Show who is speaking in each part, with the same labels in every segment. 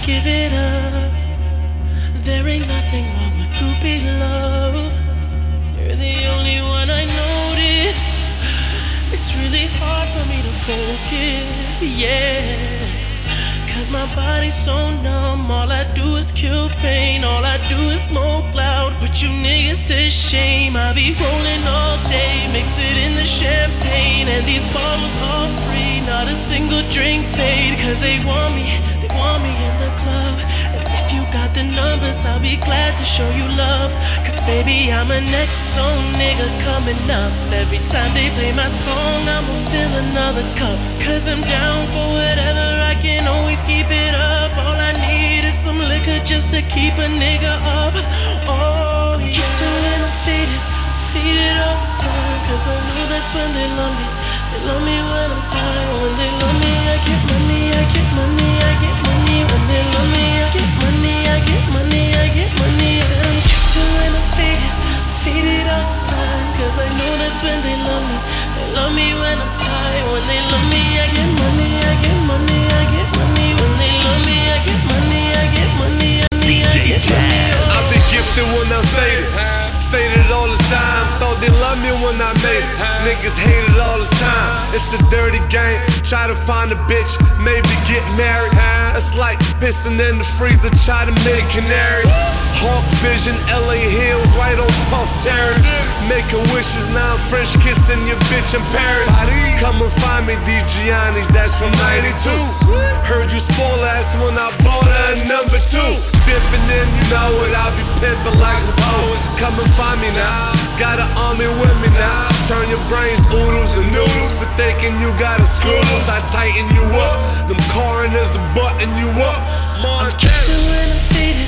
Speaker 1: give it up. There ain't nothing wrong with groupie love. You're the only one I notice. It's really hard for me to focus, yeah. Cause my body's so numb. All I do is kill pain. All I do is smoke loud. But you niggas is shame. I be rolling all day, mix it in the champagne. And these bottles all free, not a single drink paid. Cause they want me in the club. And if you got the numbers, I'll be glad to show you love. Cause baby, I'm a next song nigga coming up. Every time they play my song, I'ma fill another cup. Cause I'm down for whatever, I can always keep it up. All I need is some liquor just to keep a nigga up. Oh, yeah. Gifted when I'm faded all the time. Cause I know that's when they love me. They love me when I'm high. When they love me, I get money, I get money, I get money. When they love me, I get money, I get money, I get money. I'm gifted when I'm faded all the time. Cause I know that's when they love me. They love me when I'm high. When they love me, I get money, I get money, I get money. When they love me, I get money, I get money,
Speaker 2: DJ Jazz.
Speaker 3: I've been gifted when I'm faded all the time. Thought they loved me when I made it. Niggas hate it all the time. It's a dirty game. Try to find a bitch, maybe get married. It's like pissing in the freezer, try to make canaries. Hawk vision, LA Hills, right on Puff Terrace. Making wishes, now I'm French kissing your bitch in Paris. Come and find me, these Giannis, that's from 92. Heard you spoil ass when I bought her number 2. Dipping in, you know it, I'll be pimping like a poet. Come and find me now, got an army with me now. Turn your brains oodles and noodles for thinking you got a screws. I tighten you up, them coroners are button you up.
Speaker 1: I'm gifted when I'm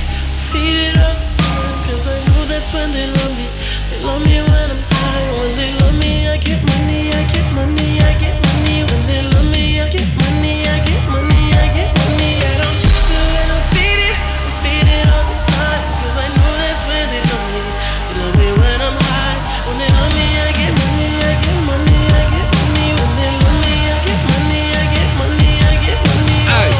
Speaker 1: faded all the time. Cause I know that's when they love me. They love me when I'm high. When they love me, I get money, I get money, I get money. When they love me, I get money, I get money, I get money. Said I'm gifted when I'm faded all the time. Cause I know that's when they love me. They love me when I'm high. When they love me, I get money, I get money, I get money. When they love me, I get money, I get money, I get money.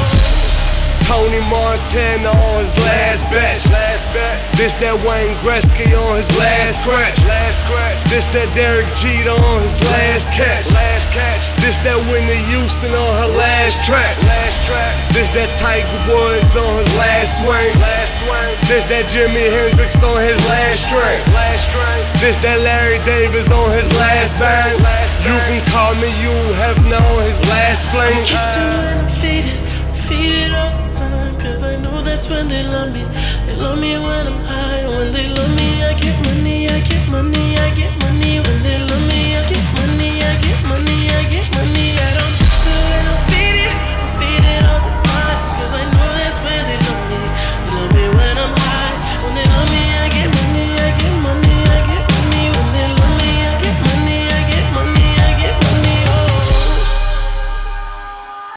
Speaker 3: Tony Montana on his last batch. This that Wayne Gretzky on his last scratch. This that Derek Jeter on his last catch. This that Whitney Houston on her last track. This that Tiger Woods on his last swing. This that Jimi Hendrix on his last string. This that Larry Davis on his last bang. You can call me you have known his last fling.
Speaker 1: Gifted when I'm faded all the time. Cause I know that's when they love me. They love me when I'm high.